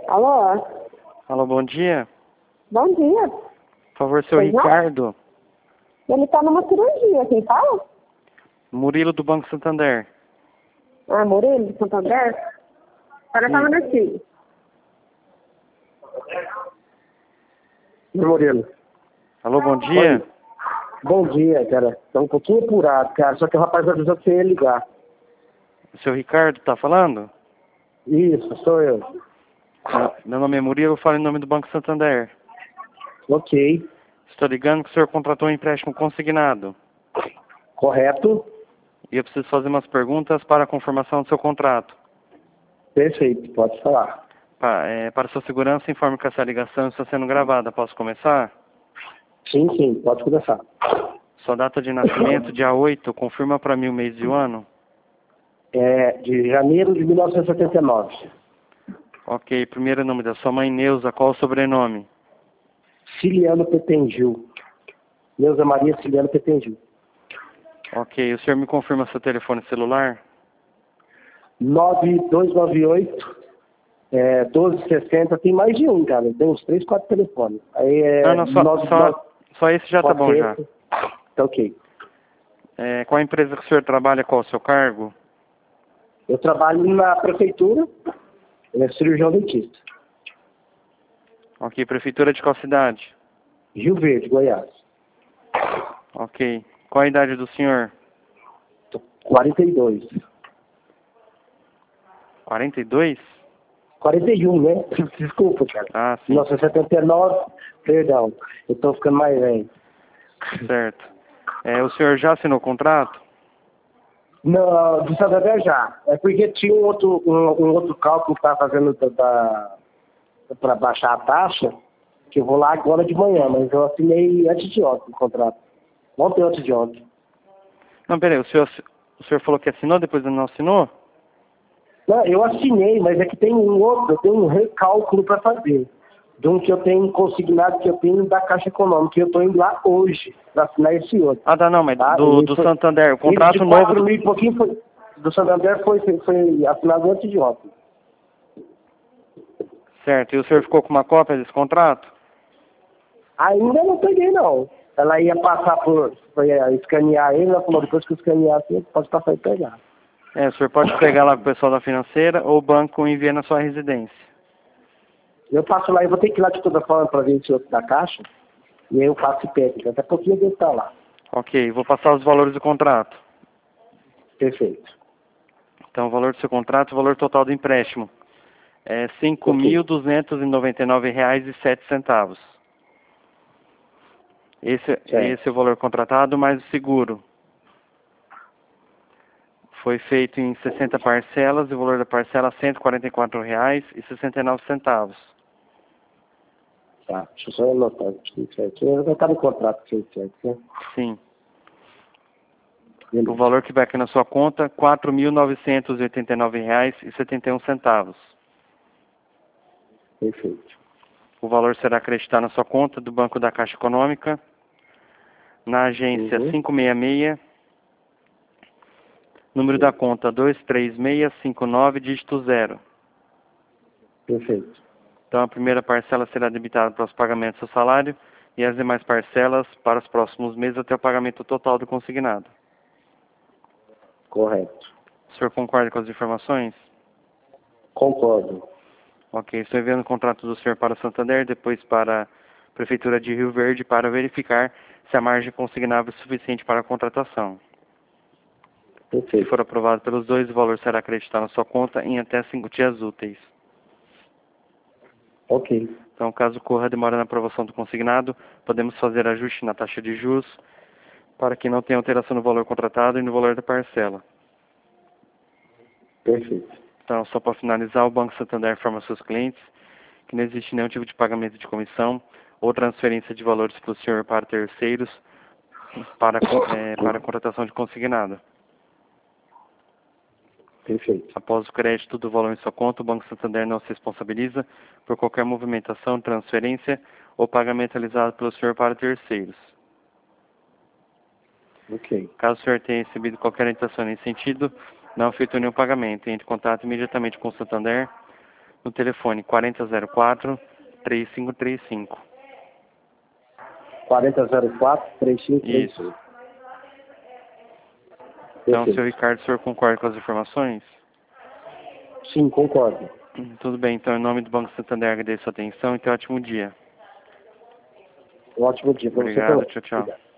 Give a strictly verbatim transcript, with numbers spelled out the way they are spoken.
Alô? Alô, bom dia. Bom dia. Por favor, seu Pois não? Ricardo. Ele tá numa cirurgia, quem fala? Murilo do Banco Santander. Ah, Murilo, Santander? Para Sim. só um minutinho. Murilo. Alô, bom dia. Oi. Bom dia, cara. Tá um pouquinho apurado, cara. Só que o rapaz avisou que você ia ligar. O seu Ricardo tá falando? Isso, sou eu. Ah, meu nome é Murilo, eu falo em nome do Banco Santander. Ok. Estou ligando que o senhor contratou um empréstimo consignado. Correto. E eu preciso fazer umas perguntas para a confirmação do seu contrato. Perfeito. Pode falar. Pa- é, para sua segurança, informe que essa ligação está sendo gravada. Posso começar? Sim, sim. Pode começar. Sua data de nascimento, dia oito, confirma para mim o mês e o ano? É de janeiro de mil novecentos e setenta e nove. Ok, primeiro nome da sua mãe, Neuza, qual o sobrenome? Ciliano Petengil. Neuza Maria Ciliano Petengil. Ok, o senhor me confirma seu telefone celular? nove dois nove oito é, doze sessenta. Tem mais de um, cara. Tem uns três, quatro telefones. Aí é. Não, não, só, nove só, só esse já tá Pode bom ser já. esse? Tá ok. É, qual a empresa que o senhor trabalha, qual o seu cargo? Eu trabalho na prefeitura, ele é cirurgião dentista. Ok, prefeitura de qual cidade? Rio Verde, Goiás. Ok, qual a idade do senhor? Tô quarenta e dois. quarenta e dois? quarenta e um, né? Desculpa, cara. Ah, sim, mil novecentos e setenta e nove, perdão. Eu tô ficando mais velho. certo. É, o senhor já assinou o contrato? Não, do Santander já. É porque tinha um outro, um, um outro cálculo que tá fazendo para baixar a taxa, que eu vou lá agora de manhã, mas eu assinei antes de ontem o contrato. Ontem antes de ontem. Não, peraí, o senhor, o senhor falou que assinou, depois não assinou? Não, eu assinei, mas é que tem um outro, eu tenho um recálculo para fazer. De um que eu tenho consignado, que eu tenho da Caixa Econômica, que eu estou indo lá hoje para assinar esse outro. Ah, tá, não, mas Tá? do, E do foi- Santander, o esse contrato de novo... quatro do- mil e pouquinho foi, do Santander foi, foi, foi assinado antes de ontem. Certo, e o senhor ficou com uma cópia desse contrato? Ainda não peguei, não. Ela ia passar por, por ia escanear ele, ela falou, depois que eu escanear, assim, pode passar e pegar. É, o senhor pode pegar lá com o pessoal da financeira ou o banco envia na sua residência. Eu passo lá, eu vou ter que ir lá de toda forma para ver esse outro da Caixa, e aí eu faço e pego. Até pouquinho eu devo estar lá. Ok, vou passar os valores do contrato. Perfeito. Então, o valor do seu contrato, o valor total do empréstimo é cinco mil duzentos e noventa e nove reais e sete centavos. Esse, Certo. esse é o valor contratado, mais o seguro. Foi feito em sessenta parcelas e o valor da parcela é cento e quarenta e quatro reais e sessenta e nove centavos. Tá, deixa eu só anotar aqui certinho. Já tá no contrato que certo, né? Sim. Beleza. O valor que vai aqui na sua conta, quatro mil novecentos e oitenta e nove reais e setenta e um centavos. Perfeito. O valor será acreditado na sua conta do Banco da Caixa Econômica, na agência Uhum. quinhentos e sessenta e seis, número da conta dois três seis cinco nove, dígito zero. Perfeito. Então, a primeira parcela será debitada para os pagamentos do seu salário e as demais parcelas para os próximos meses até o pagamento total do consignado. Correto. O senhor concorda com as informações? Concordo. Ok, estou enviando o contrato do senhor para o Santander, depois para a Prefeitura de Rio Verde para verificar se a margem consignável é suficiente para a contratação. Se Perfeito. for aprovado pelos dois, o valor será acreditado na sua conta em até cinco dias úteis. Ok. Então, caso ocorra demora na aprovação do consignado, podemos fazer ajuste na taxa de juros para que não tenha alteração no valor contratado e no valor da parcela. Perfeito. Então, só para finalizar, o Banco Santander informa aos seus clientes que não existe nenhum tipo de pagamento de comissão ou transferência de valores para o senhor para terceiros para, é, para a contratação de consignado. Perfeito. Após o crédito do valor em sua conta, o Banco Santander não se responsabiliza por qualquer movimentação, transferência ou pagamento realizado pelo senhor para terceiros. Ok. Caso o senhor tenha recebido qualquer orientação nesse sentido, não efetuou nenhum pagamento. Entre em contato imediatamente com o Santander no telefone quarenta zero quatro, três cinco três cinco. quarenta zero quatro, três cinco três cinco. Isso. Então, senhor Ricardo, o senhor concorda com as informações? Sim, concordo. Tudo bem, então, em nome do Banco Santander, agradeço a sua atenção e tenha um ótimo dia. Um ótimo dia para você Obrigado, também. tchau, tchau. Obrigado.